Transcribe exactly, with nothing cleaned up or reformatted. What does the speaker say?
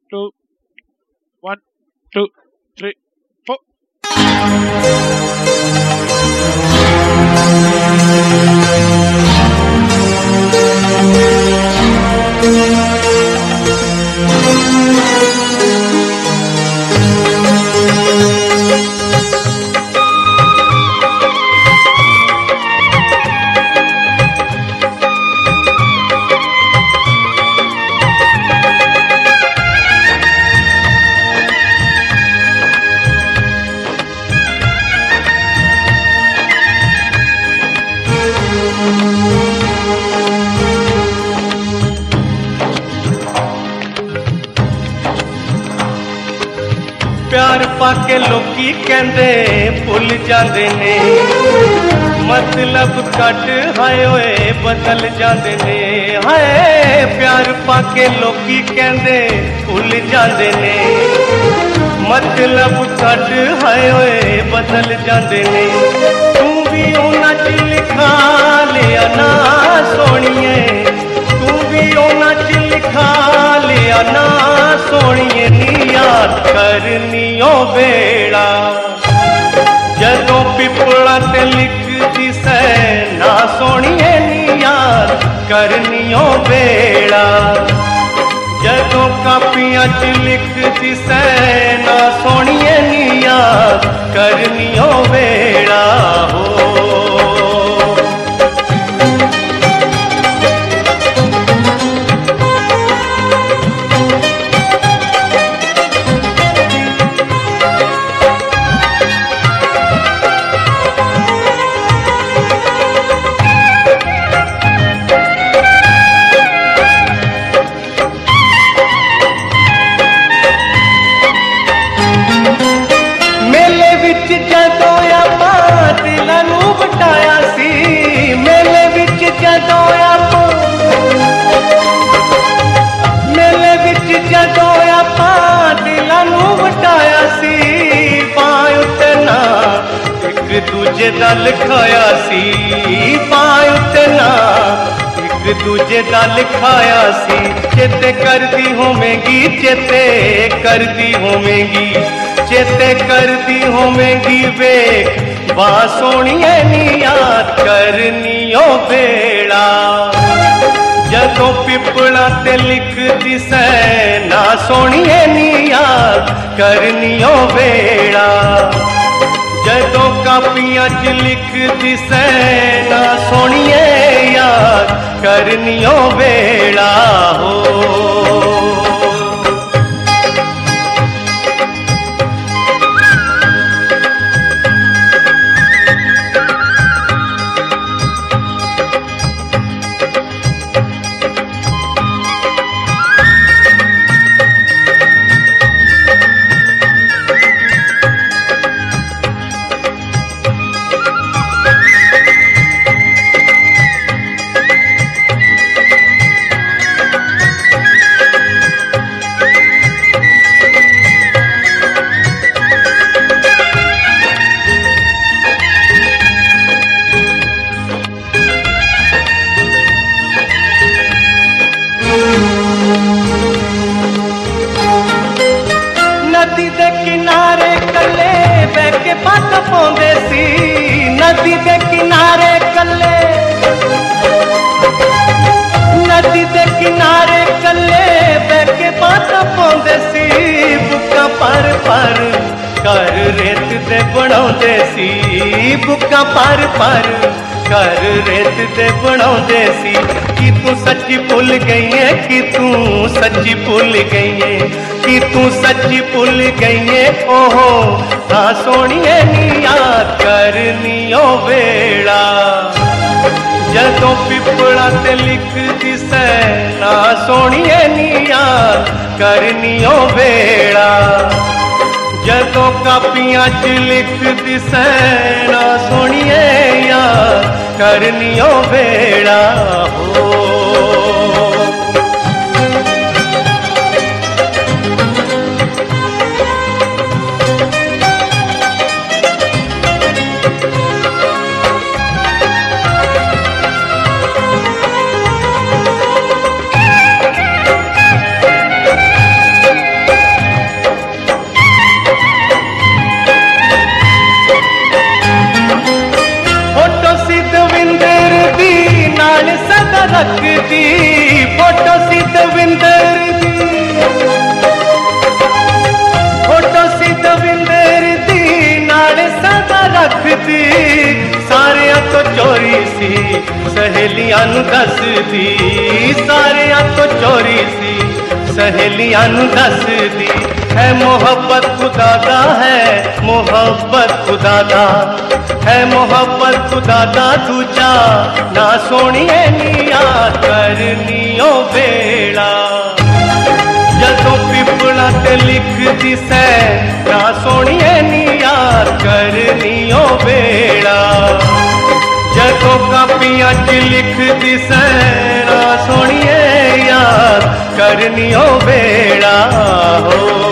two, one, two, three, four. प्यार पाके लोकी कहंदे भुल जांदे ने, मतलब कट हाय होए बदल जांदे ने। हाय प्यार पाके लोकी कहंदे भुल जांदे ने, मतलब कट हाय होए बदल जांदे ने। तू भी उन्हां च लिखा लिया ना सोहणीए, तू भी उन्हां च लिखा लिया ना सोहणीए। नी याद करनी ओ वेला जदों पिपला ते लिखदी सै ना सोहणीए। नी याद करनी ओ वेला जदों कापियां च लिखदी सै ना सोहणीए। नी याद करनी ओ वेला हो। दूजे दा लिखाया सी पाए उत्ते ना, एक दूजे दा लिखाया सी। चेते करदी होवेंगी, चेते करदी होवेंगी, चेते करदी होवेंगी वेख बा सोहणीए। नी याद करनी ओ वेला जदों पिपला ते लिखदी सै ना सोहणीए। नी याद करनी ओ वेला जदों कापियां च लिखदी सै ना सोहणीए। याद करनी ओ वेला हो। नदी दे किनारे कल्ले बह के पत पाउंदे सी, नदी दे किनारे कल्ले, नदी दे किनारे कल्ले बह के पत पाउंदे सी। बुक्कां पर पर कर रेत दे बनाउंदे सी, बुक्कां पर पर कर रेत दे बनाउंदे सी। कि तू सच्ची भुल गई है, कि तू सच्ची भुल गई है, कि तू सच्ची भुल गई है। ओहो ना सोहणीए। नी याद करनी ओ वेला जदों पिपला ते लिखदी सै ना सोहणीए। नी याद करनी ओ वेला जदों कापियां च लिखदी सै ना सोहणीए। याद करनी ओ वेला हो। सहेलियां नू दसदी सारियां तो चोरी सी सहेलियां नू दसदी है मोहब्बत खुदा दा है मोहब्बत खुदा दा है मोहब्बत खुदा दा दूजा ना सोनिए नी याद करनियो बेड़ा जदों पिपला ते लिखदी सै ना सोनिए नी याद करनियो बेड़ा जदों कापियां च लिखदी सै ना सोनिए याद करनियो बेड़ा हो।